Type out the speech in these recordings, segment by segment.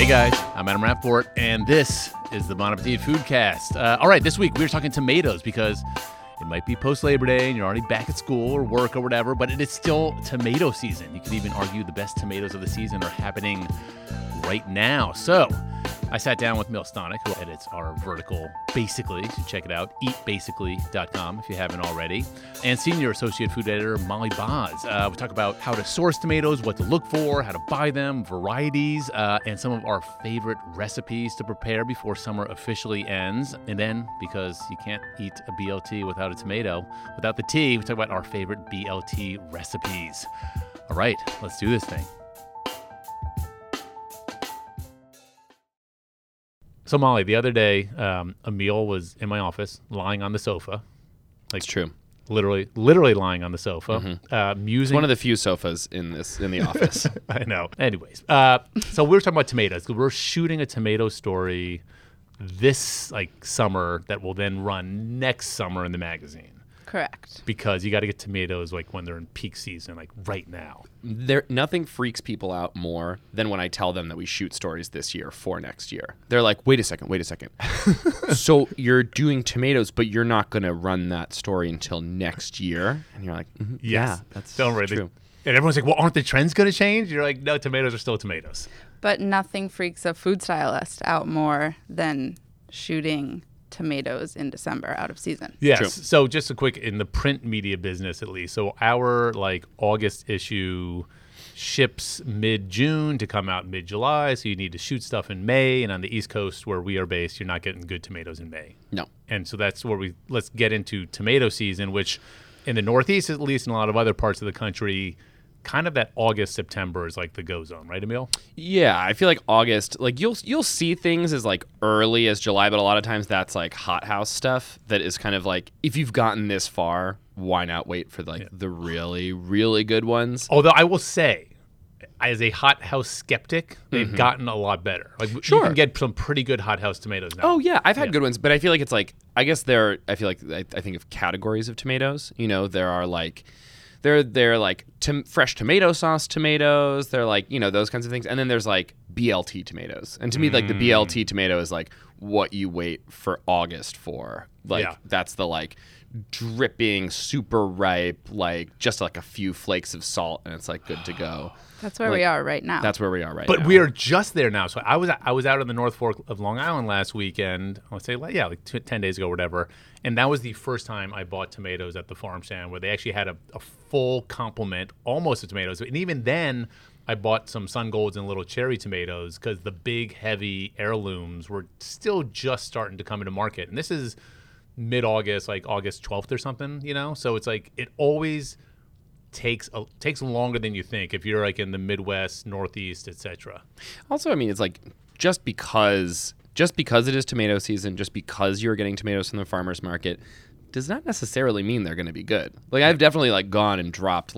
Hey guys, I'm Adam Rappaport, and this is the Bon Appetit Foodcast. All right, this week we're talking tomatoes because it might be post-Labor Day and you're already back at school or work or whatever, but it is still tomato season. You could even argue the best tomatoes of the season are happening right now. So I sat down with Emil Stonick, who edits our vertical Basically. You should check it out, eatbasically.com if you haven't already. And Senior Associate Food Editor Molly Boz. We talk about how to source tomatoes, what to look for, how to buy them, varieties, and some of our favorite recipes to prepare before summer officially ends. And then, because you can't eat a BLT without a tomato, without the tea, we talk about our favorite BLT recipes. All right, let's do this thing. So, Molly, the other day, Emil was in my office, lying on the sofa. It's true. Literally lying on the sofa. Mm-hmm. Musing. It's one of the few sofas in the office. I know. Anyways, so we were talking about tomatoes. We're shooting a tomato story this summer that will then run next summer in the magazine. Correct. Because you got to get tomatoes when they're in peak season, right now. Nothing freaks people out more than when I tell them that we shoot stories this year for next year. They're like, wait a second. So you're doing tomatoes, but you're not going to run that story until next year? And you're like, Yes. Yeah, that's true. And everyone's like, well, aren't the trends going to change? You're like, no, tomatoes are still tomatoes. But nothing freaks a food stylist out more than shooting tomatoes in December out of season. Yes. True. So just a quick, in the print media business at least, so our August issue ships mid-June to come out mid-July, so you need to shoot stuff in May, and on the East Coast where we are based, you're not getting good tomatoes in May. No. And so that's where let's get into tomato season, which in the Northeast, at least, in a lot of other parts of the country, kind of that August, September is the go zone, right, Emil? Yeah, I feel like August, you'll see things as early as July, but a lot of times that's hothouse stuff that is kind of if you've gotten this far, why not wait for the really, really good ones? Although I will say, as a hothouse skeptic, they've gotten a lot better. Sure. You can get some pretty good hothouse tomatoes now. Oh yeah, I've had good ones, but I feel like it's I guess I think of categories of tomatoes. There are They're fresh tomato sauce tomatoes. They're those kinds of things. And then there's BLT tomatoes. And to me, the BLT tomato is what you wait for August for. That's the dripping, super ripe, just a few flakes of salt, and it's good to go. That's where we are right now. That's where we are right now. But we are just there now. So I was out in the North Fork of Long Island last weekend. Let's say 10 days ago or whatever. And that was the first time I bought tomatoes at the farm stand where they actually had a full complement almost of tomatoes. And even then, I bought some Sun Golds and little cherry tomatoes because the big, heavy heirlooms were still just starting to come into market. And this is mid-August, August 12th or something, So it's it always takes longer than you think if you're in the Midwest, Northeast, etc. Also, I mean, it's just because it is tomato season, just because you're getting tomatoes from the farmer's market, does not necessarily mean they're going to be good. I've definitely gone and dropped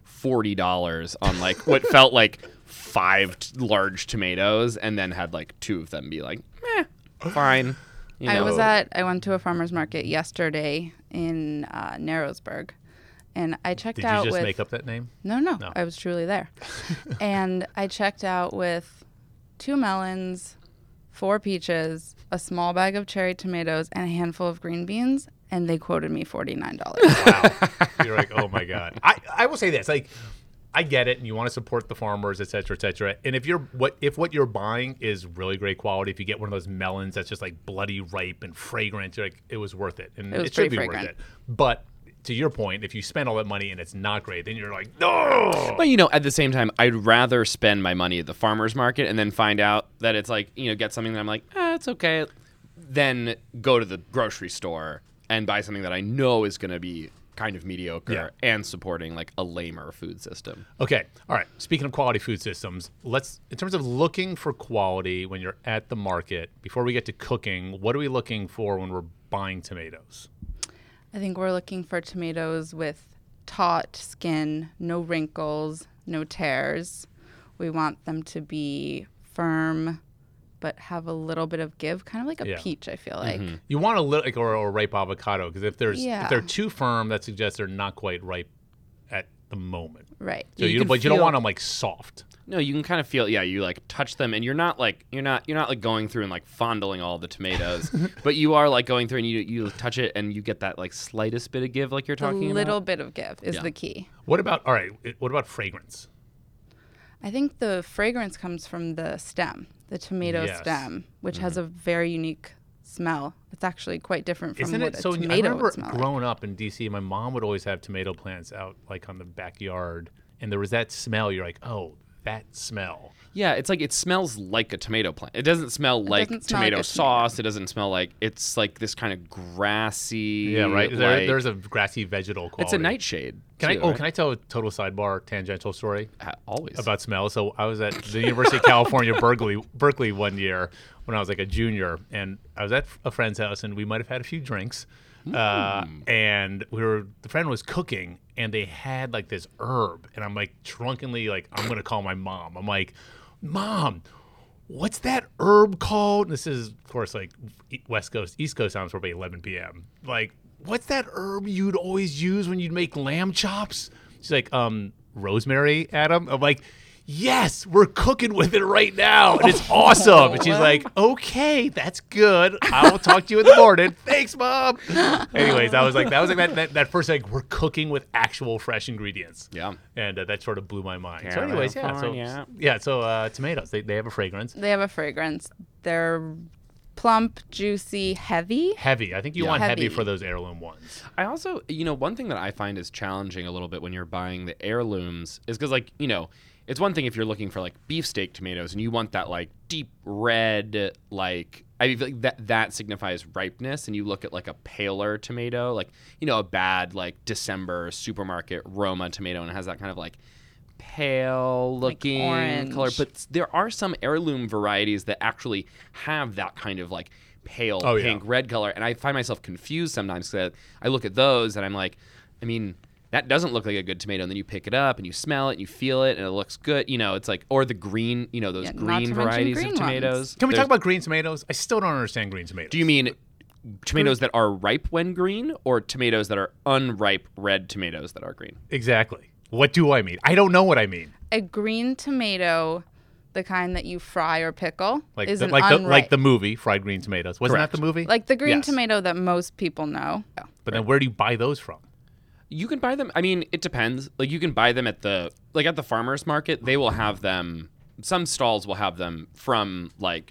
$40 on what felt like 5 large tomatoes, and then had 2 of them be fine. I went to a farmer's market yesterday in Narrowsburg, and I checked out with... Did you just make up that name? No, I was truly there. And I checked out with 2 melons, 4 peaches, a small bag of cherry tomatoes, and a handful of green beans, and they quoted me $49. Wow. You're oh my God. I will say this, I get it, and you want to support the farmers, et cetera, and if what you're buying is really great quality, if you get one of those melons that's just bloody ripe and fragrant, you're it was worth it, and it should be fragrant. worth it. But to your point, if you spend all that money and it's not great, then you're no. But at the same time, I'd rather spend my money at the farmer's market and then find out that it's get something that I'm it's okay, than go to the grocery store and buy something that I know is going to be kind of mediocre and supporting a lamer food system. Okay. All right. Speaking of quality food systems, in terms of looking for quality when you're at the market, before we get to cooking, what are we looking for when we're buying tomatoes? I think we're looking for tomatoes with taut skin, no wrinkles, no tears. We want them to be firm, but have a little bit of give, kind of like a peach, I feel like. Mm-hmm. You want a little, or a ripe avocado, because if they're too firm, that suggests they're not quite ripe at the moment. Right. So you can but you don't feel- want them like soft. No, you can kind of feel. Yeah, you like touch them, and you're not like going through and like fondling all the tomatoes, but you are like going through and you touch it, and you get that like slightest bit of give, like you're a talking little about. bit of give is Yeah. the key. What about what about fragrance? I think the fragrance comes from the stem, the tomato Yes. stem, which has a very unique smell. It's actually quite different from Isn't what it a so? I tomato remember would smell like. growing up in DC, my mom would always have tomato plants out like on the backyard, and there was that smell. You're like, oh, that smell. Yeah, it's like it smells like a tomato plant. It doesn't smell like doesn't smell like tomato a sauce. It doesn't smell like it's like this kind of grassy. Yeah, right. like- There's a grassy vegetal quality. it's a nightshade. Can I? too, Oh, right? can I tell a total sidebar, tangential story Always. about smell? So I was at the University of California, Berkeley one year when I was like a junior, and I was at a friend's house, and we might have had a few drinks, and the friend was cooking, and they had like this herb, and I'm like drunkenly like, I'm gonna call my mom. I'm like, Mom, what's that herb called? And this is, of course, like West Coast, East Coast times, probably 11 p.m. Like, what's that herb you'd always use when you'd make lamb chops? She's like, rosemary, Adam. I'm like, yes, we're cooking with it right now, and it's awesome. And she's like, okay, that's good. I will talk to you in the morning. Thanks, Mom. Anyways, that was like that first like we're cooking with actual fresh ingredients. Yeah. And that sort of blew my mind. So anyways, California. So tomatoes, they have a fragrance. They have a fragrance. They're plump, juicy, heavy. Heavy. I think you Yeah. want heavy Heavy. for those heirloom ones. I also, one thing that I find is challenging a little bit when you're buying the heirlooms is because, like, it's one thing if you're looking for like beefsteak tomatoes and you want that like deep red, like I feel like that signifies ripeness, and you look at like a paler tomato, like a bad like December supermarket Roma tomato, and it has that kind of like pale looking orange. color. But there are some heirloom varieties that actually have that kind of like pale Oh, yeah. pink red color, and I find myself confused sometimes because I look at those and I'm like, that doesn't look like a good tomato, and then you pick it up and you smell it and you feel it and it looks good. It's like, or the green, those Yeah, not green to mention varieties green of ones. tomatoes. Can we There's- talk about green tomatoes? I still don't understand green tomatoes. Do you mean tomatoes that are ripe when green, or tomatoes that are unripe red tomatoes that are green? Exactly. What do I mean? I don't know what I mean. A green tomato, the kind that you fry or pickle, Like is the, an like the unripe. like the movie Fried Green Tomatoes. Wasn't Correct. that the movie? Like the green Yes. tomato that most people know. But then where do you buy those from? You can buy them. It depends. Like you can buy them at the farmer's market. They will have them. Some stalls will have them from like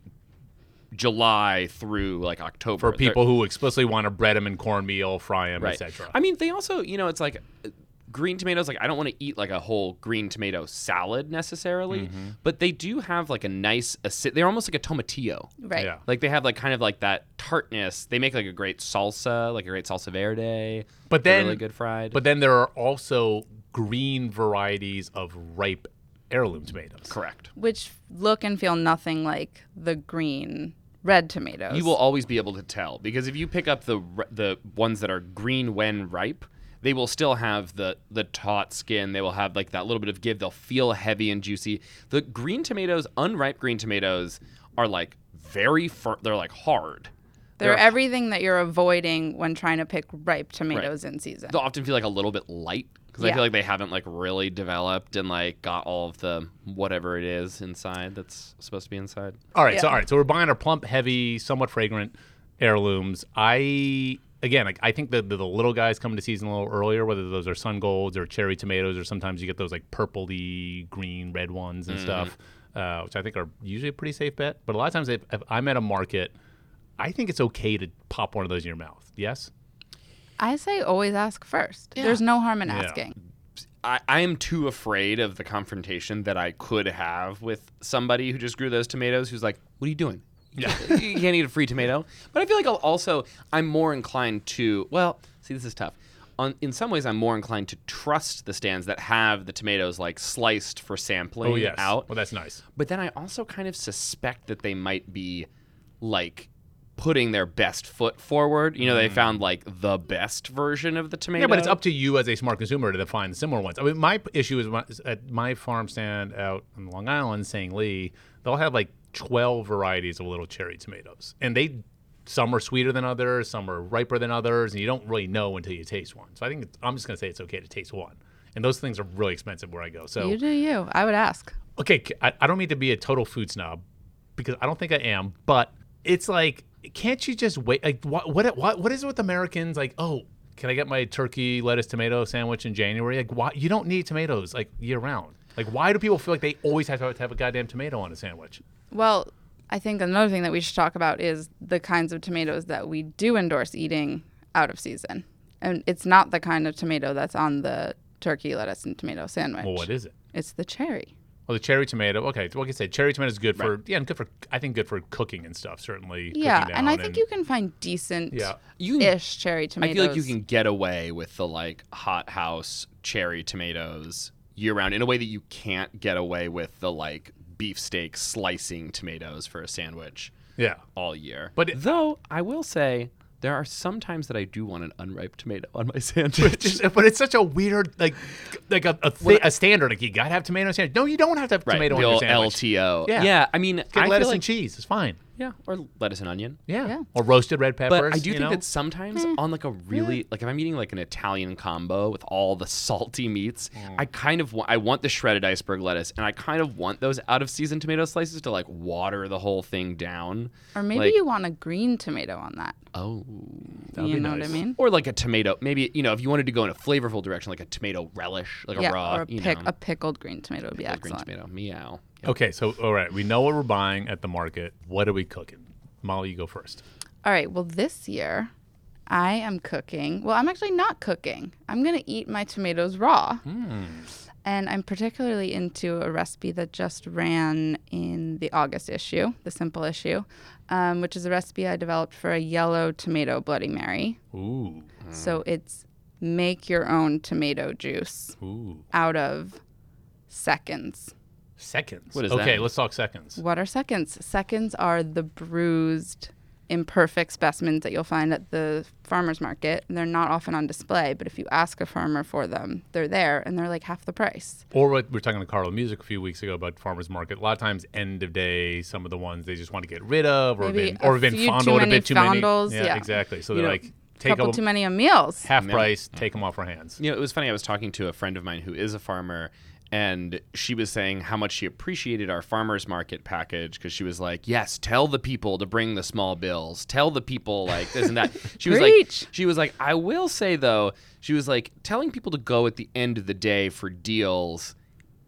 July through like October. For people who explicitly want to bread them in cornmeal, fry them, Right. etc. They also, it's like green tomatoes. Like I don't want to eat like a whole green tomato salad necessarily, but they do have like a nice they're almost like a tomatillo. Right. Yeah. Like they have like kind of like that tartness. They make like a great salsa, like a great salsa verde. But They're then really good fried. But then there are also green varieties of ripe heirloom tomatoes. correct. Which look and feel nothing like the green red tomatoes. You will always be able to tell because if you pick up the ones that are green when ripe, they will still have the taut skin. They will have like that little bit of give. They'll feel heavy and juicy. The green tomatoes, unripe green tomatoes, are like very firm. They're like hard. They're everything that you're avoiding when trying to pick ripe tomatoes in season. They'll often feel like a little bit light because I Yeah. feel like they haven't like really developed and like got all of the whatever it is inside that's supposed to be inside. All right, Yeah. so we're buying our plump, heavy, somewhat fragrant heirlooms. I think the little guys come into season a little earlier, whether those are sun golds or cherry tomatoes, or sometimes you get those like purpley, green, red ones and stuff, which I think are usually a pretty safe bet. But a lot of times, if I'm at a market, I think it's okay to pop one of those in your mouth. Yes. I say always ask first. There's no harm in Yeah. asking. I am too afraid of the confrontation that I could have with somebody who just grew those tomatoes who's like, what are you doing? Yeah. You can't eat a free tomato. But I feel like I'm more inclined to, this is tough. In some ways, I'm more inclined to trust the stands that have the tomatoes like sliced for sampling Oh yes. out. Well, that's nice. But then I also kind of suspect that they might be like putting their best foot forward. They found like the best version of the tomato. Yeah, but it's up to you as a smart consumer to find similar ones. I mean, my issue is at my farm stand out in Long Island, St. Lee, they'll have like 12 varieties of little cherry tomatoes. And some are sweeter than others, some are riper than others, and you don't really know until you taste one. So I think I'm just going to say it's okay to taste one. and those things are really expensive where I go. So You do you. I would ask. okay, I don't mean to be a total food snob because I don't think I am, but it's like, can't you just wait? Like, what is it with Americans? Like, oh, can I get my turkey, lettuce, tomato sandwich in January? Like, why? You don't need tomatoes like year round. Like, why do people feel like they always have to have a goddamn tomato on a sandwich? Well, I think another thing that we should talk about is the kinds of tomatoes that we do endorse eating out of season. And it's not the kind of tomato that's on the turkey, lettuce, and tomato sandwich. Well, what is it? It's the cherry. Well, the cherry tomato. Okay, like I said, cherry tomato is good for I think good for cooking and stuff. Certainly. Yeah, cooking and I down think you can find decent Yeah. ish cherry tomatoes. I feel like you can get away with the like hothouse cherry tomatoes year round in a way that you can't get away with the like beefsteak slicing tomatoes for a sandwich Yeah. all year. But Though I will say there are some times that I do want an unripe tomato on my sandwich. but it's such a weird like a standard. Like you gotta have tomato sandwich. No, you don't have to have tomato on the your old sandwich. LTO. Yeah. I mean, Get I lettuce feel like, and cheese. It's fine. Yeah, or lettuce and onion. Yeah. Or roasted red peppers. But I do you think know? that sometimes on like a really like if I'm eating like an Italian combo with all the salty meats, I kind of I want the shredded iceberg lettuce, and I kind of want those out of season tomato slices to like water the whole thing down. Or maybe like, you want a green tomato on that. oh, That'd You be know nice. what I mean? or like a tomato. Maybe if you wanted to go in a flavorful direction, like a tomato relish, like Yeah, a raw, or a pickled green tomato would be like green excellent. tomato. Meow. Okay, so all right, we know what we're buying at the market. What are we cooking? Molly, you go first. All right, well, this year I am cooking. Well, I'm actually not cooking. I'm going to eat my tomatoes raw. And I'm particularly into a recipe that just ran in the August issue, the Simple issue, which is a recipe I developed for a yellow tomato Bloody Mary. Ooh. So it's make your own tomato juice Ooh. out of seconds. Seconds. What does that Okay, mean? let's talk seconds. What are seconds? Seconds are the bruised, imperfect specimens that you'll find at the farmer's market. They're not often on display, but if you ask a farmer for them, they're there and they're like half the price. Or what we were talking to Carlo Music a few weeks ago about farmers market. A lot of times, end of day, some of the ones they just want to get rid of, or Maybe have been a few too fondled a many bit too many. fondles, Yeah, yeah. exactly. So You they're know, like, take Couple them too many meals. half Yeah. price, take them off our hands. It was funny. I was talking to a friend of mine who is a farmer, and she was saying how much she appreciated our farmers market package because she was like, "Yes, tell the people to bring the small bills. Tell the people like this and that." Preach. She was like, I will say though, she was like, telling people to go at the end of the day for deals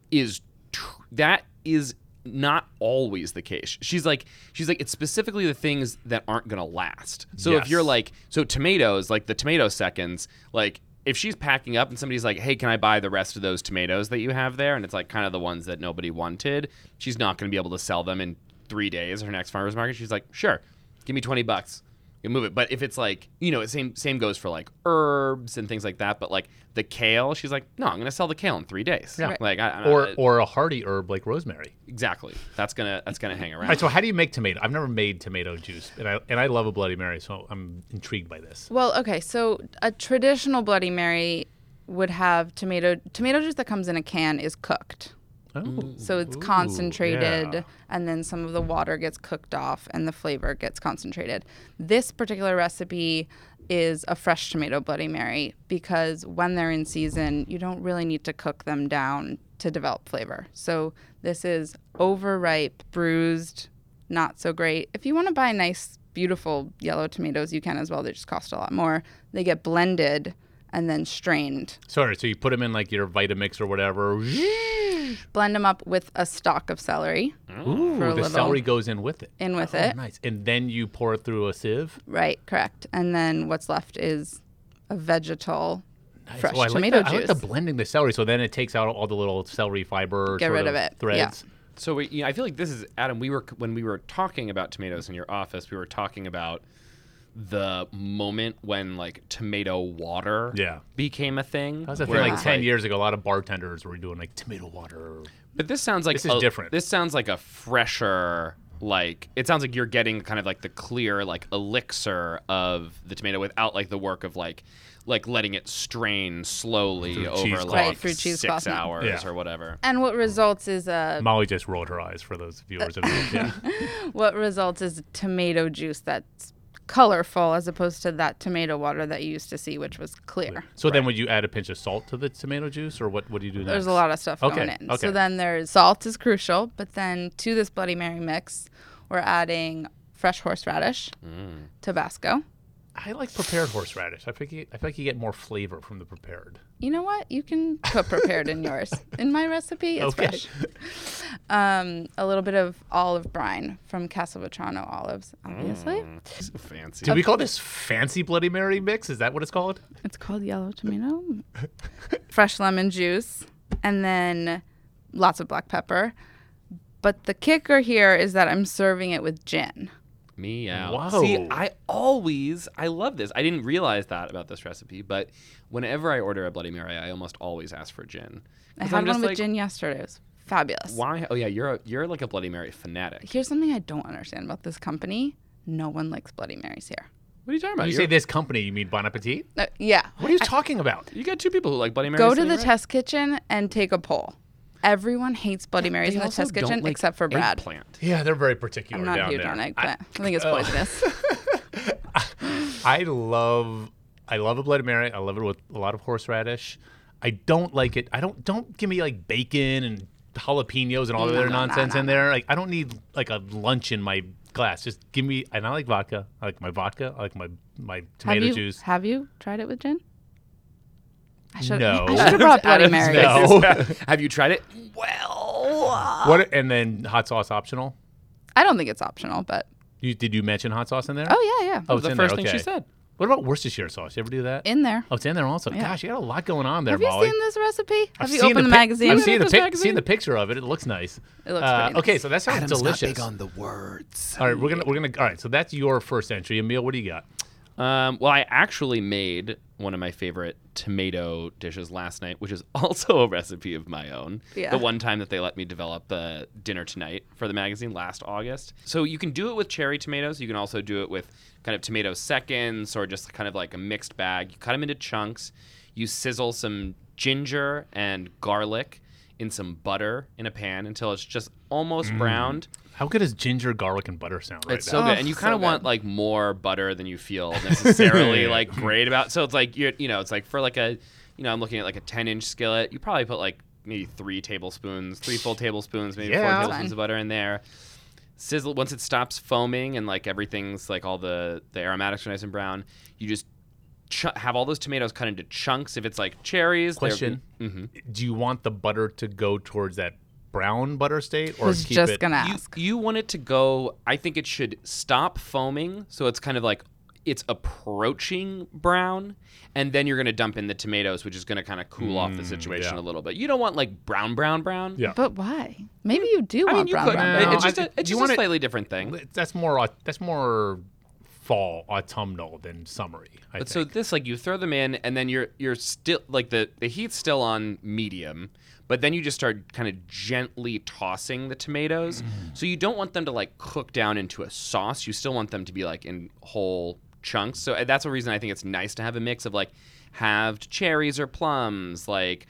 that is not always the case. She's like, it's specifically the things that aren't gonna last. So if Yes. you're like, so tomatoes, like the tomato seconds, like if she's packing up and somebody's like, hey, can I buy the rest of those tomatoes that you have there? And it's like kind of the ones that nobody wanted. She's not going to be able to sell them in 3 days, her next farmer's market. She's like, sure, give me $20. You move it. But if it's like, same goes for like herbs and things like that. But like the kale, she's like, no, I'm going to sell the kale in 3 days. Yeah. Right. Like, Or a hardy herb like rosemary. exactly. That's gonna hang around. All right, so how do you make tomato? I've never made tomato juice, and I love a Bloody Mary, so I'm intrigued by this. Well, okay, so a traditional Bloody Mary would have tomato juice that comes in a can is cooked. Oh, So it's Ooh, concentrated, yeah. and then some of the water gets cooked off, and the flavor gets concentrated. This particular recipe is a fresh tomato Bloody Mary because when they're in season, you don't really need to cook them down to develop flavor. So this is overripe, bruised, not so great. If you want to buy nice, beautiful yellow tomatoes, you can as well. They just cost a lot more. They get blended and then strained. Sorry, so you put them in like your Vitamix or whatever. Blend them up with a stalk of celery Ooh, For a the little- celery goes in with it. in with Oh, it. nice. And then you pour it through a sieve. Right, correct. And then what's left is a vegetal Nice. fresh Oh, I like tomato the, I like juice. the blending the celery, so then it takes out all the little celery fiber. Get sort rid of it. Threads. Yeah. So I feel like this is Adam. When we were talking about tomatoes in your office, we were talking about the moment when like tomato water Yeah. became a thing. That was a thing where like it's 10 years ago. A lot of bartenders were doing like tomato water. But this sounds like This is different. This sounds like a fresher. Like it sounds like you're getting kind of like the clear like elixir of the tomato without like the work of like letting it strain slowly Through over cheesecloth. like Right, through 6 cheesecloth. hours Yeah. or whatever. And what results is Molly just rolled her eyes for those viewers. Yeah. what results is tomato juice that's colorful as opposed to that tomato water that you used to see, which was clear. So then would you add a pinch of salt to the tomato juice, or what do you do next? There's a lot of stuff going in. Okay. So then there's salt is crucial, but then to this Bloody Mary mix, we're adding fresh horseradish, Tabasco. I like prepared horseradish. I feel like you get more flavor from the prepared. You know what? You can put prepared in yours. In my recipe, it's fresh. A little bit of olive brine from Castelvetrano olives, obviously. So fancy. Do we call this fancy Bloody Mary mix? Is that what it's called? It's called yellow tomato. Fresh lemon juice, and then lots of black pepper. But the kicker here is that I'm serving it with gin. Meow. Whoa. See, I love this. I didn't realize that about this recipe, but whenever I order a Bloody Mary, I almost always ask for gin. I had one with gin yesterday. It was fabulous. Why? Oh yeah, you're like a Bloody Mary fanatic. Here's something I don't understand about this company. No one likes Bloody Marys here. What are you talking about? When you say this company, you mean Bon Appetit? Yeah. What are you talking about? You got two people who like Bloody Marys. Go to sitting the right? test kitchen and take a poll. Everyone hates Bloody Marys in the test kitchen except for Brad. Eggplant. Yeah, they're very particular I'm not down huge there. on eggplant. I think it's poisonous. I love a Bloody Mary. I love it with a lot of horseradish. I don't like it. Don't give me like bacon and jalapenos and all the other nonsense in there. Like I don't need like a lunch in my glass. Just give me. And I like vodka. I like my vodka. I like my tomato juice. Have you tried it with gin? No. I should have brought Bloody Marys. No. Have you tried it? Well, What? And then hot sauce optional. I don't think it's optional, but Did you mention hot sauce in there? oh yeah. Oh, was it's the in first there. thing she Okay. said. What about Worcestershire sauce? You ever do that? In there. Oh, it's in there also. Yeah. Gosh, you got a lot going on there, Have you Molly. seen this recipe? Have you seen opened the pic- magazine? I've seen this magazine? seen the picture of it. It looks nice. It looks pretty nice. Okay, so that sounds delicious. the words. All right, we're gonna. All right, so that's your first entry. Emil, what do you got? Well, I actually made one of my favorite tomato dishes last night, which is also a recipe of my own. Yeah. The one time that they let me develop Dinner Tonight for the magazine last August. So you can do it with cherry tomatoes. You can also do it with kind of tomato seconds or just kind of like a mixed bag. You cut them into chunks. You sizzle some ginger and garlic in some butter in a pan until it's just almost browned. How good does ginger, garlic, and butter sound right It's now? so good, and you so kind of want good. like more butter than you feel necessarily like great about. So it's like it's like for like a, I'm looking at like a 10-inch skillet. You probably put like maybe 3 full tablespoons, maybe 4 Yeah. tablespoons of butter in there. Sizzle once it stops foaming and like everything's like all the aromatics are nice and brown. You just have all those tomatoes cut into chunks. If it's like cherries, Question: Do you want the butter to go towards that brown butter state, or was keep just it? gonna You, ask. you want it to go, I think it should stop foaming, so it's kind of like it's approaching brown, and then you're going to dump in the tomatoes, which is going to kind of cool off the situation yeah. a little bit. You don't want like brown. Yeah. But why? Maybe you do I want mean, you brown could. brown. No, It's just I- it's you just want a it- slightly different thing. That's more fall autumnal than summery. I But so think. this, like, you throw them in, and then you're still like the heat's still on medium, but then you just start kind of gently tossing the tomatoes. So you don't want them to like cook down into a sauce. You still want them to be like in whole chunks. So that's a reason I think it's nice to have a mix of like halved cherries or plums, like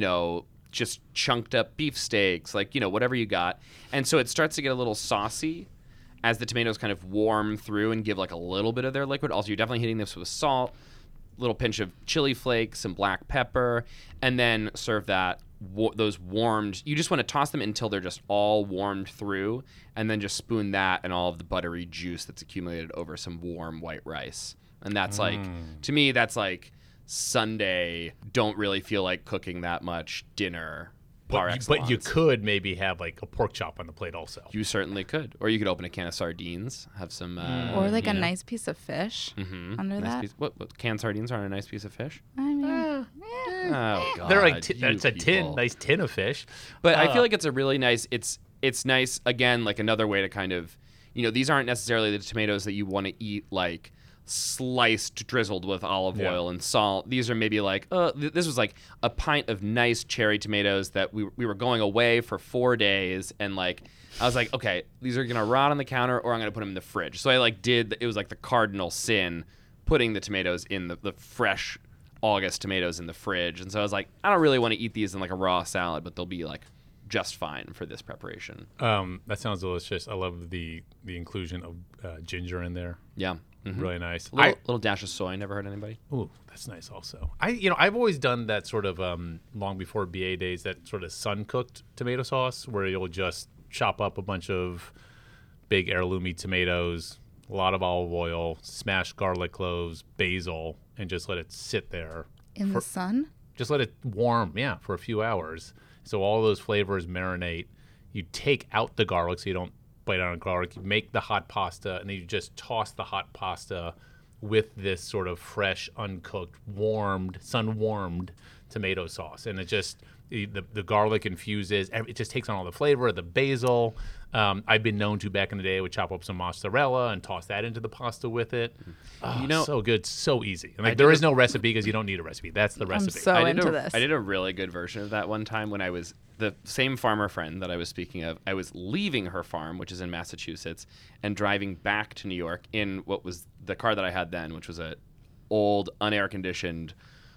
just chunked up beefsteaks, like whatever you got. And so it starts to get a little saucy as the tomatoes kind of warm through and give like a little bit of their liquid. Also, you're definitely hitting this with salt, little pinch of chili flakes, some black pepper, and then serve that those warmed. You just want to toss them until they're just all warmed through, and then just spoon that and all of the buttery juice that's accumulated over some warm white rice. And that's like, to me, that's like Sunday, don't really feel like cooking that much dinner. Par but you excellence. could maybe have like a pork chop on the plate also. You certainly could. Or you could open a can of sardines, have some... Or like a nice piece of fish under nice that. piece, what canned sardines aren't a nice piece of fish? I mean, Oh, God. They're like you it's a tin, people. nice tin of fish. But I feel like it's a really nice... It's nice, again, like another way to kind of... these aren't necessarily the tomatoes that you want to eat like sliced, drizzled with olive oil and salt. These are maybe like, this was like a pint of nice cherry tomatoes that we were going away for 4 days, and like I was like, okay, these are gonna rot on the counter, or I'm gonna put them in the fridge. So I like it was like the cardinal sin, putting the tomatoes in the fresh August tomatoes in the fridge. And so I was like, I don't really want to eat these in like a raw salad, but they'll be like just fine for this preparation. That sounds delicious. I love the inclusion of ginger in there. Yeah. Mm-hmm. Really nice. Little dash of soy. Never hurt anybody. Ooh, that's nice also. I've always done that sort of long before BA days, that sort of sun-cooked tomato sauce where you'll just chop up a bunch of big heirloomy tomatoes, a lot of olive oil, smashed garlic cloves, basil, and just let it sit there. In the sun? Just let it warm, for a few hours. So all those flavors marinate. You take out the garlic so you don't bite on garlic. You make the hot pasta, and then you just toss the hot pasta with this sort of fresh, uncooked, sun-warmed tomato sauce. And it just, the garlic infuses. It just takes on all the flavor of the basil. I've been known to, back in the day, I would chop up some mozzarella and toss that into the pasta with it. Oh, so good, so easy. And there is no recipe because you don't need a recipe. That's the recipe. I'm so into this. I did a really good version of that one time when I was the same farmer friend that I was speaking of. I was leaving her farm, which is in Massachusetts, and driving back to New York in what was the car that I had then, which was a old, unair conditioned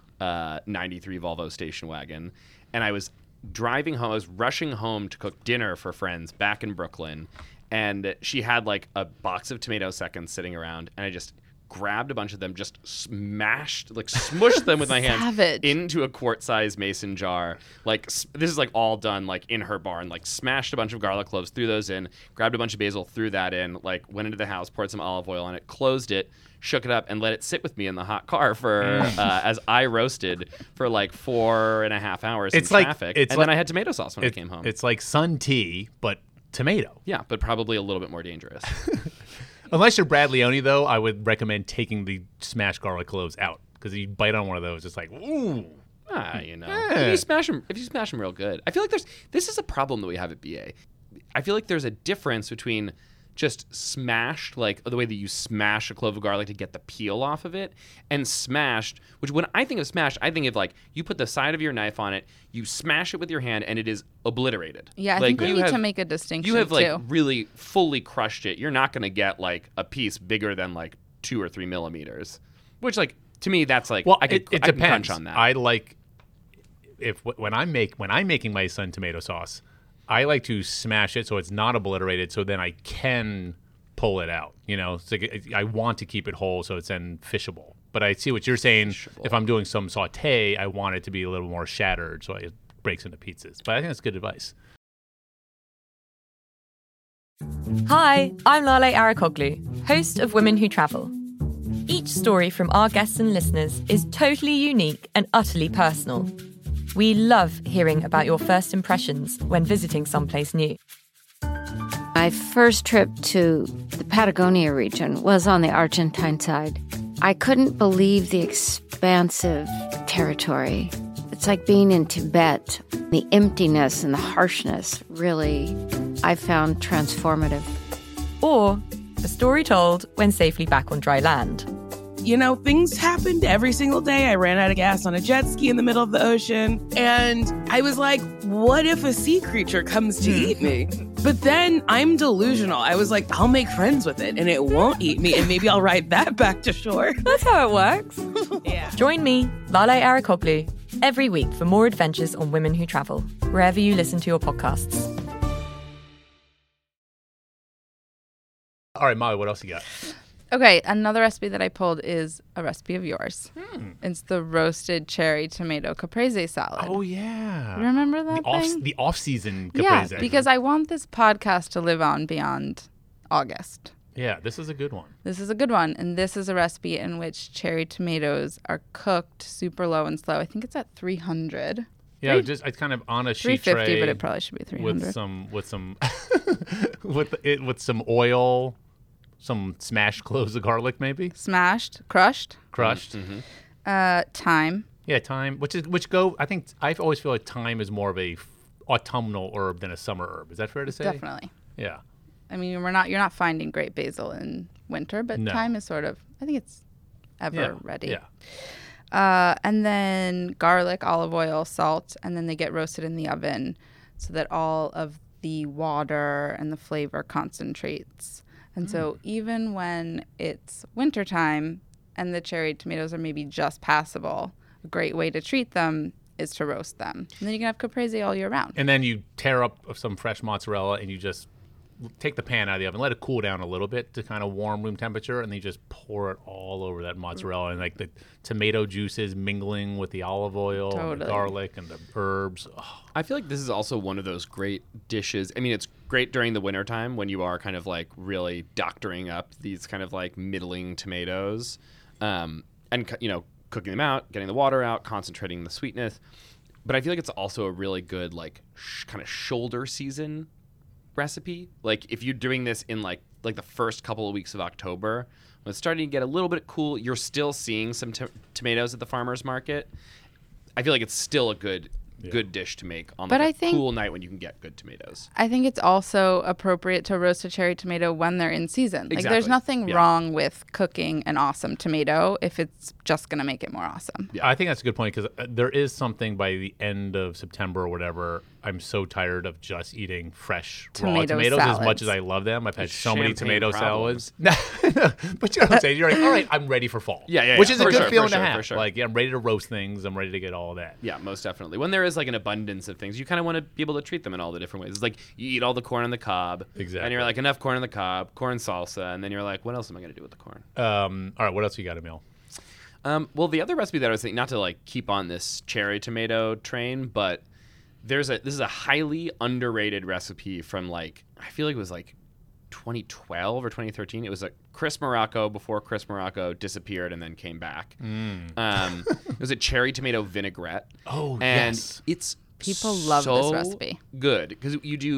93 Volvo station wagon. And I was driving home. I was rushing home to cook dinner for friends back in Brooklyn, and she had like a box of tomato seconds sitting around, and I just grabbed a bunch of them, just smushed them with my hands into a quart-sized mason jar. This is like all done like in her barn. Like smashed a bunch of garlic cloves, threw those in, grabbed a bunch of basil, threw that in, like went into the house, poured some olive oil on it, closed it, shook it up, and let it sit with me in the hot car for as I roasted for like 4.5 hours in traffic. Then I had tomato sauce when I came home. It's like sun tea, but tomato. Yeah, but probably a little bit more dangerous. Unless you're Brad Leone, though, I would recommend taking the smashed garlic cloves out, because you bite on one of those, it's like, ooh. If you smash them real good. I feel like this is a problem that we have at BA. I feel like there's a difference between just smashed, like the way that you smash a clove of garlic to get the peel off of it, and smashed, which when I think of smashed, I think of like you put the side of your knife on it, you smash it with your hand, and it is obliterated. Yeah, I think we need to make a distinction. You have like really fully crushed it. You're not going to get like a piece bigger than like 2 or 3 millimeters, which like to me that's like I can crunch on that. I like when I'm making my Sun tomato sauce, I like to smash it so it's not obliterated, so then I can pull it out. It's like I want to keep it whole so it's then fishable. But I see what you're saying. Fishable. If I'm doing some saute, I want it to be a little more shattered so it breaks into pieces. But I think that's good advice. Hi, I'm Lale Arakoglu, host of Women Who Travel. Each story from our guests and listeners is totally unique and utterly personal. We love hearing about your first impressions when visiting someplace new. My first trip to the Patagonia region was on the Argentine side. I couldn't believe the expansive territory. It's like being in Tibet. The emptiness and the harshness really, I found transformative. Or a story told when safely back on dry land. Things happened every single day. I ran out of gas on a jet ski in the middle of the ocean. And I was like, what if a sea creature comes to eat me? But then I'm delusional. I was like, I'll make friends with it and it won't eat me. And maybe I'll ride that back to shore. That's how it works. Yeah. Join me, Lale Arakoglu, every week for more adventures on Women Who Travel, wherever you listen to your podcasts. All right, Molly, what else you got? Okay, another recipe that I pulled is a recipe of yours. It's the roasted cherry tomato caprese salad. Oh, yeah. Remember that thing? The off-season caprese. Yeah, because I want this podcast to live on beyond August. Yeah, this is a good one. This is a good one, and this is a recipe in which cherry tomatoes are cooked super low and slow. I think it's at 300. Yeah, it's kind of on a sheet 350, tray, but it probably should be 300. with some oil, some smashed cloves of garlic, maybe Smashed, crushed. Mm-hmm. Thyme. Yeah, thyme. I think I always feel like thyme is more of a autumnal herb than a summer herb. Is that fair to say? Definitely. Yeah. I mean, you're not finding great basil in winter, but thyme is sort of, I think it's ever ready. Yeah. And then garlic, olive oil, salt, and then they get roasted in the oven so that all of the water and the flavor concentrates. And so even when it's wintertime and the cherry tomatoes are maybe just passable, a great way to treat them is to roast them. And then you can have caprese all year round. And then you tear up some fresh mozzarella and you just take the pan out of the oven, let it cool down a little bit to kind of warm room temperature, and then you just pour it all over that mozzarella and like the tomato juices mingling with the olive oil and the garlic and the herbs. Oh. I feel like this is also one of those great dishes. I mean, it's great during the wintertime when you are kind of like really doctoring up these kind of like middling tomatoes, and cooking them out, getting the water out, concentrating the sweetness. But I feel like it's also a really good like kind of shoulder season recipe. Like if you're doing this in like the first couple of weeks of October, when it's starting to get a little bit cool, you're still seeing some tomatoes at the farmer's market. I feel like it's still a good dish to make on like a cool night when you can get good tomatoes. I think it's also appropriate to roast a cherry tomato when they're in season. Like there's nothing wrong with cooking an awesome tomato if it's just going to make it more awesome. Yeah, I think that's a good point because there is something by the end of September or whatever. I'm so tired of just eating fresh raw tomatoes as much as I love them. I've had so many tomato salads. But you know what I'm saying? You're like, all right, I'm ready for fall. Yeah. Which is a good feeling to have. For sure. Like, I'm ready to roast things. I'm ready to get all of that. Yeah, most definitely. When there is like an abundance of things, you kind of want to be able to treat them in all the different ways. It's like you eat all the corn on the cob. Exactly. And you're like, enough corn on the cob, corn salsa. And then you're like, what else am I going to do with the corn? All right, what else you got, Emil? Well, the other recipe that I was thinking, not to like keep on this cherry tomato train, but this is a highly underrated recipe from like, I feel like it was like 2012 or 2013. It was like Chris Morocco before Chris Morocco disappeared and then came back. It was a cherry tomato vinaigrette. Oh, and yes. It's People love this recipe. Good because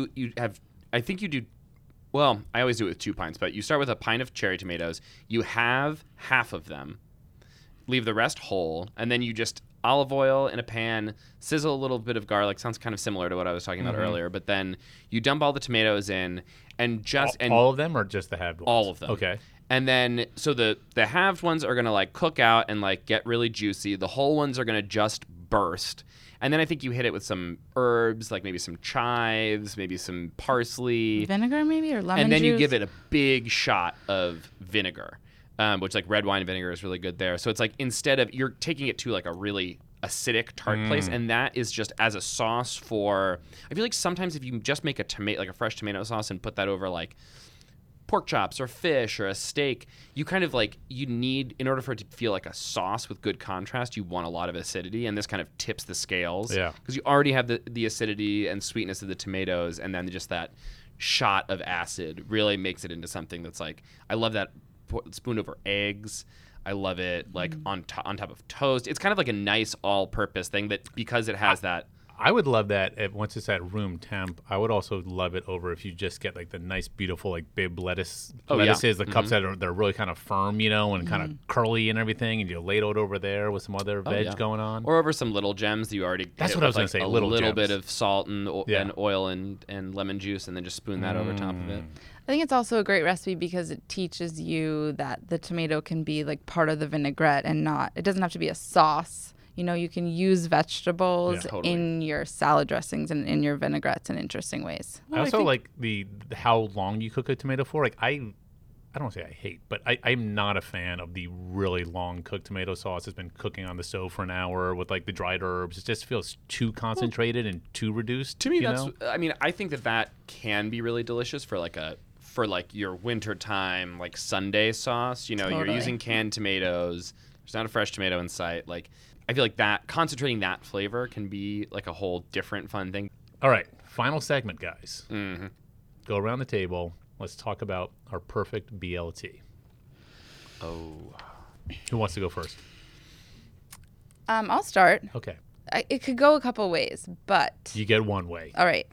well, I always do it with 2 pints, but you start with a pint of cherry tomatoes. You have half of them, leave the rest whole, and then you just olive oil in a pan, sizzle a little bit of garlic. Sounds kind of similar to what I was talking about earlier, but then you dump all the tomatoes in and all of them or just the halved ones? All of them. Okay. And then so the halved ones are going to like cook out and like get really juicy. The whole ones are going to just burst. And then I think you hit it with some herbs, like maybe some chives, maybe some parsley. Vinegar maybe or lemon juice? And then you give it a big shot of vinegar. Which like red wine vinegar is really good there. So it's like instead of you're taking it to like a really acidic tart place, and that is just as a sauce for. I feel like sometimes if you just make a fresh tomato sauce and put that over like pork chops or fish or a steak, you kind of like you need in order for it to feel like a sauce with good contrast, you want a lot of acidity, and this kind of tips the scales. Yeah, because you already have the acidity and sweetness of the tomatoes, and then just that shot of acid really makes it into something that's like I love that. Spoon over eggs. I love it like on top of toast. It's kind of like a nice all-purpose thing that because it has that. I would love that once it's at room temp. I would also love it over if you just get like the nice, beautiful like bib lettuces, the cups that they're really kind of firm, and kind of curly and everything, and you ladle it over there with some other veg going on, or over some little gems that you already. That's what I was going to say. A little bit of salt and oil and lemon juice, and then just spoon that over top of it. I think it's also a great recipe because it teaches you that the tomato can be like part of the vinaigrette and it doesn't have to be a sauce. You can use vegetables in your salad dressings and in your vinaigrettes in interesting ways. I also like the how long you cook a tomato for. Like I don't want to say I hate, but I'm not a fan of the really long cooked tomato sauce that's been cooking on the stove for an hour with like the dried herbs. It just feels too concentrated and too reduced. To me, I think that can be really delicious for your wintertime like Sunday sauce. You're using canned tomatoes. There's not a fresh tomato in sight. Like I feel like that concentrating that flavor can be like a whole different fun thing. All right, final segment, guys. Mm-hmm. Go around the table. Let's talk about our perfect BLT. Oh. Who wants to go first? I'll start. Okay. It could go a couple ways, but... You get one way. All right.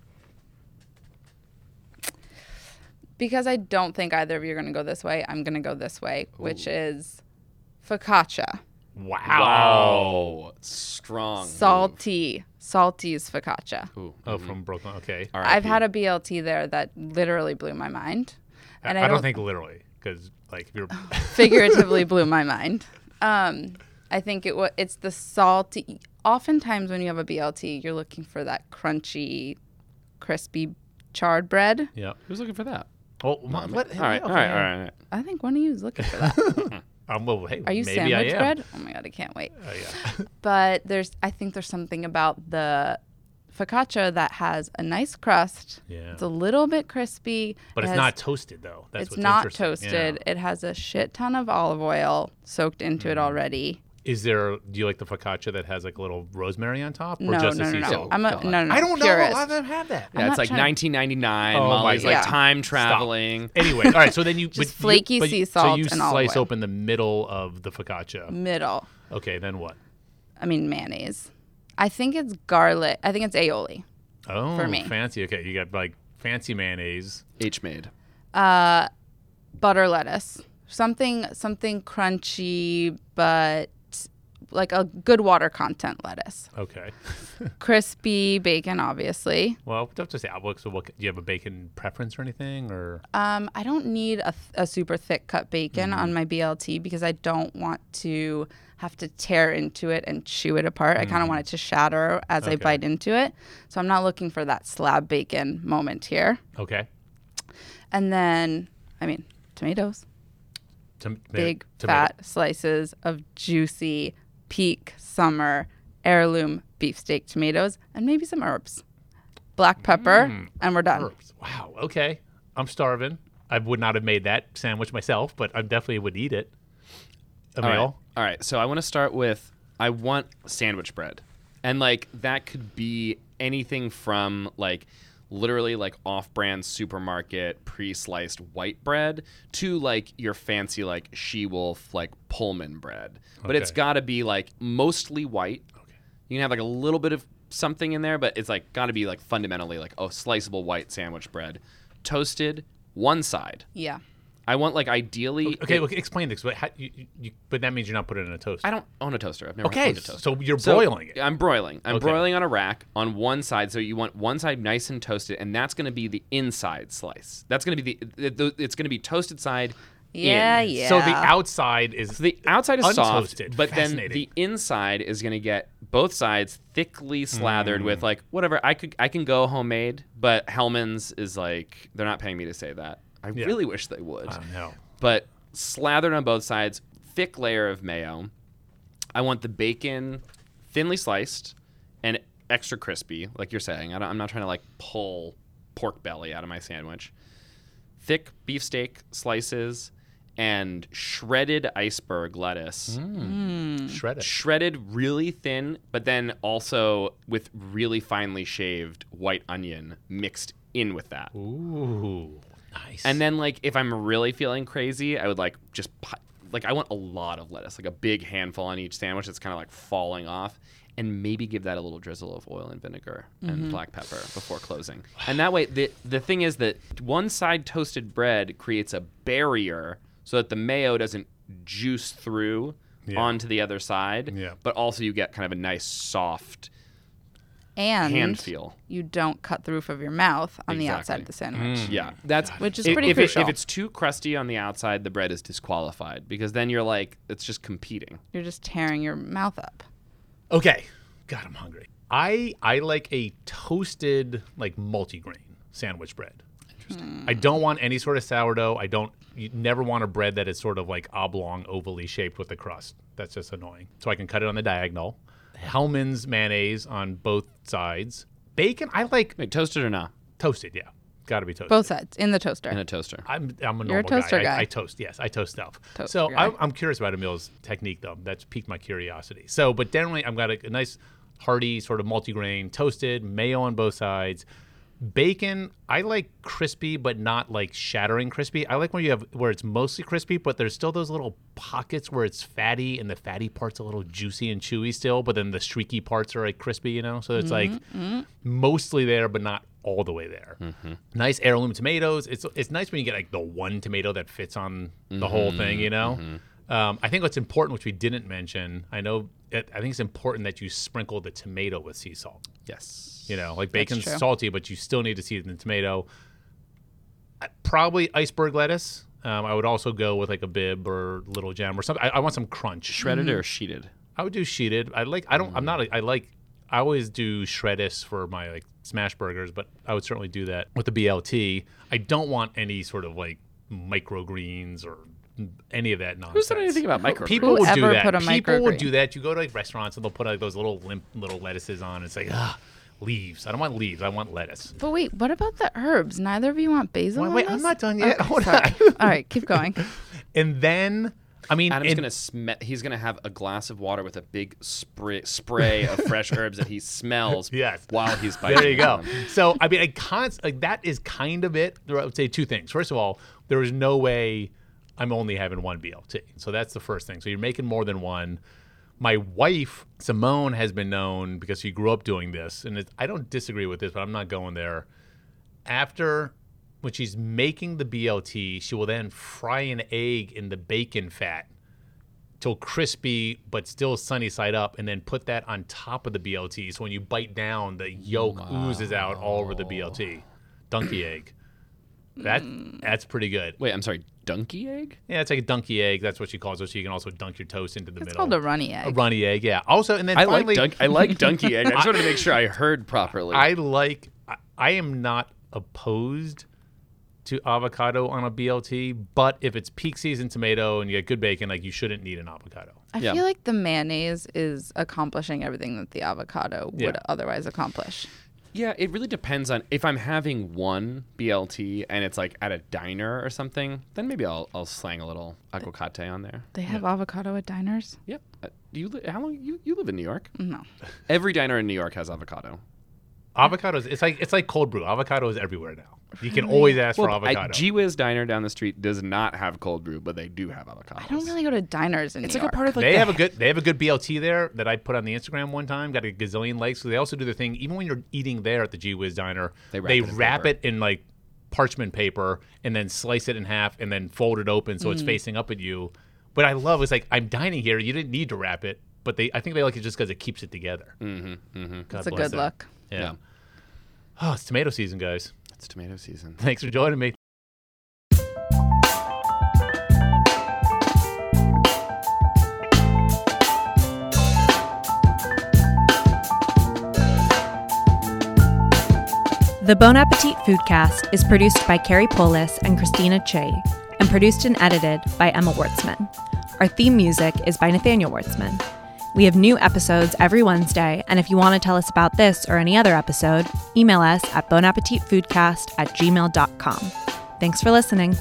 Because I don't think either of you are going to go this way, I'm going to go this way, which is focaccia. Wow. Strong. Salty. Salty's focaccia. Ooh. Oh, from Brooklyn. Okay. I've had a BLT there that literally blew my mind. And I don't think literally, because like if you're figuratively blew my mind. I think it's the salty. Oftentimes when you have a BLT, you're looking for that crunchy, crispy charred bread. Yeah. Who's looking for that? Oh, what? All right. I think one of you is looking for that. Well, hey, Are you maybe I sandwich am. bread? Oh my God, I can't wait. Oh, yeah. But I think there's something about the focaccia that has a nice crust. Yeah. It's a little bit crispy. But It it's has- not toasted, though. That's It's what's not interesting. toasted. Yeah. It has a shit ton of olive oil soaked into it already. Do you like the focaccia that has like a little rosemary on top, or No, just no, a no, sea no. salt? I'm a God. no. I don't know. purist. I've never had that. Yeah, I'm it's not like trying- 1999. Oh, my Molly's like God. time traveling. Anyway, all right. So then you Just flaky sea So salt you and olive slice oil. open the middle of the focaccia. Middle. Okay, then what? I mean mayonnaise. I think it's garlic. I think it's aioli. Oh, For me. fancy. Okay, you got like fancy mayonnaise. H-made. Butter lettuce. Something crunchy, but like a good water content lettuce. Okay. Crispy bacon, obviously. Well, don't just say outlook. So, do you have a bacon preference or anything, or? I don't need a super thick cut bacon on my BLT because I don't want to have to tear into it and chew it apart. I kind of want it to shatter as I Okay. bite into it. So I'm not looking for that slab bacon moment here. Okay. And then, tomatoes. Big fat slices of juicy peak summer heirloom beefsteak tomatoes and maybe some herbs. Black pepper, and we're done. Herbs. Wow. Okay. I'm starving. I would not have made that sandwich myself, but I definitely would eat it. Emil? All right. So I want to start with I want sandwich bread. And like that could be anything from like literally like off-brand supermarket pre-sliced white bread to like your fancy like She-Wolf like Pullman bread. But it's Okay. got to be like mostly white. Okay. You can have like a little bit of something in there, but it's like got to be like fundamentally like a sliceable white sandwich bread. Toasted one side. Yeah. I want like ideally Okay, it- well, explain this. But, but that means you're not putting it in a toaster. I don't own a toaster. I've never Okay, owned a toaster. so you're broiling it. I'm broiling. I'm Okay. broiling on a rack on one side. So you want one side nice and toasted, and that's going to be the inside slice. That's going to be it's going to Yeah, be toasted side. in. yeah. So the outside is So the outside is soft, untoasted. but then Fascinating. the inside is going to get both sides thickly slathered Mm. with like whatever. I can go homemade, but Hellman's is like they're not paying me to say that. I Yeah. really wish they would. I don't know. But slathered on both sides, thick layer of mayo. I want the bacon thinly sliced and extra crispy, like you're saying. I'm not trying to like pull pork belly out of my sandwich. Thick beefsteak slices and shredded iceberg lettuce. Shredded. Shredded really thin, but then also with really finely shaved white onion mixed in with that. Ooh, nice. And then, like, if I'm really feeling crazy, I would, like, just, like, I want a lot of lettuce, like a big handful on each sandwich that's kind of, like, falling off, and maybe give that a little drizzle of oil and vinegar and black pepper before closing. And that way, the thing is that one side toasted bread creates a barrier so that the mayo doesn't juice through onto the other side, Yeah. but also you get kind of a nice, soft and hand feel. you don't cut the roof of your mouth on the Exactly. outside of the sandwich. Yeah, that's Which is if- pretty if crucial. if it's too crusty on the outside, the bread is disqualified because then you're like, it's just competing. You're just tearing your mouth up. Okay. God, I'm hungry. I like a toasted, like multigrain sandwich bread. Interesting. I don't want any sort of sourdough. You never want a bread that is sort of like oblong, ovally shaped with the crust. That's just annoying. So I can cut it on the diagonal. Hellman's mayonnaise on both sides. Bacon, I like Wait, toasted or not? toasted, yeah. Got to be toasted. Both sides in the toaster. In a toaster. I'm a normal You're a toaster guy. I toast, yes. I toast stuff. Toaster So guy. I'm curious about Emil's technique, though. That's piqued my curiosity. So, but generally, I've got a nice, hearty, sort of multigrain, toasted, mayo on both sides. Bacon, I like crispy, but not like shattering crispy. I like where it's mostly crispy, but there's still those little pockets where it's fatty, and the fatty part's a little juicy and chewy still, but then the streaky parts are like crispy, you know? So it's like mostly there, but not all the way there. Nice heirloom tomatoes. It's nice when you get like the one tomato that fits on the whole thing, you know? I think what's important, which we didn't mention, I think it's important that you sprinkle the tomato with sea salt. Yes. You know, like bacon's true. salty, but you still need to season the tomato. Probably iceberg lettuce. I would also go with like a bib or little gem or something. I want some crunch. Shredded or sheeted? I would do sheeted. I always do shreddis for my like smash burgers, but I would certainly do that with the BLT. I don't want any sort of like microgreens or any of that nonsense. Who said anything about microgreens? People will do Whoever that. put a People will microgreen? do that. You go to like restaurants and they'll put like those little limp little lettuces on. It's like, leaves. I don't want leaves. I want lettuce. But wait, what about the herbs? Neither of you want basil on Wait, this? I'm not done yet. Okay, Hold sorry. on. All right, keep going. And then, I mean, Adam's he's gonna have a glass of water with a big spray of fresh herbs that he smells Yes. while he's biting. there you go. into them. So, I mean, that is kind of it. I would say two things. First of all, there is no way I'm only having one BLT. So that's the first thing. So you're making more than one. My wife, Simone, has been known because she grew up doing this. And I don't disagree with this, but I'm not going there. When she's making the BLT, she will then fry an egg in the bacon fat till crispy but still sunny side up, and then put that on top of the BLT. So when you bite down, the yolk oozes out all over the BLT. Donkey egg. That's pretty good. Wait, I'm sorry, donkey egg? Yeah, it's like a donkey egg. That's what she calls it. So you can also dunk your toast into the It's middle. called a runny egg. A runny egg, yeah. Also, and then I finally, like donkey egg. I just wanted to make sure I heard properly. I am not opposed to avocado on a BLT, but if it's peak season tomato and you get good bacon, like you shouldn't need an avocado. I Yeah. feel like the mayonnaise is accomplishing everything that the avocado would Yeah. otherwise accomplish. Yeah, it really depends on if I'm having one BLT and it's like at a diner or something, then maybe I'll slang a little aguacate on there. They have avocado at diners? Yep. How long you live in New York? No. Every diner in New York has avocado. Avocados, it's like cold brew. Avocado is everywhere now. You can always ask for avocado. G Wiz Diner down the street does not have cold brew, but they do have avocados. I don't really go to diners in It's New like York. a part of like They the have a good BLT there that I put on the Instagram one time. Got a gazillion likes. So they also do the thing, even when you're eating there at the G Wiz Diner, They they wrap wrap it it in like parchment paper and then slice it in half and then fold it open so it's facing up at you. But I love it's like I'm dining here. You didn't need to wrap it, but I think they like it just because it keeps it together. God It's a bless good them. look. Yeah. Oh, it's tomato season, guys. It's tomato season. Thanks for joining me. The Bon Appetit Foodcast is produced by Carrie Polis and Christina Che, and produced and edited by Emma Wartzman. Our theme music is by Nathaniel Wartzman. We have new episodes every Wednesday, and if you want to tell us about this or any other episode, email us at bonappetitfoodcast@gmail.com. Thanks for listening.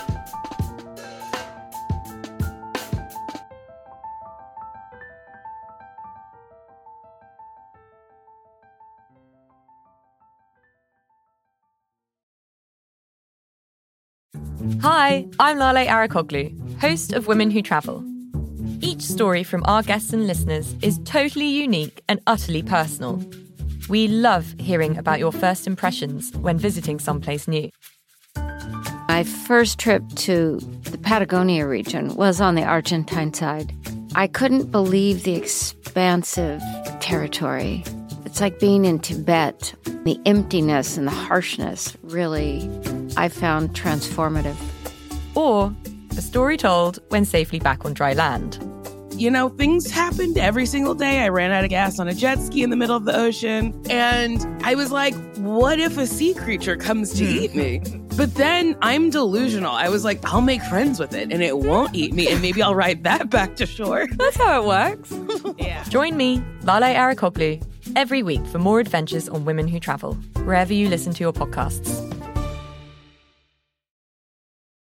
Hi, I'm Lale Arakoglu, host of Women Who Travel. Each story from our guests and listeners is totally unique and utterly personal. We love hearing about your first impressions when visiting someplace new. My first trip to the Patagonia region was on the Argentine side. I couldn't believe the expansive territory. It's like being in Tibet. The emptiness and the harshness really, I found transformative. Or a story told when safely back on dry land. You know, things happened every single day. I ran out of gas on a jet ski in the middle of the ocean. And I was like, what if a sea creature comes to eat me? But then I'm delusional. I was like, I'll make friends with it and it won't eat me. And maybe I'll ride that back to shore. That's how it works. Yeah. Join me, Lale Arakoglu, every week for more adventures on Women Who Travel, wherever you listen to your podcasts.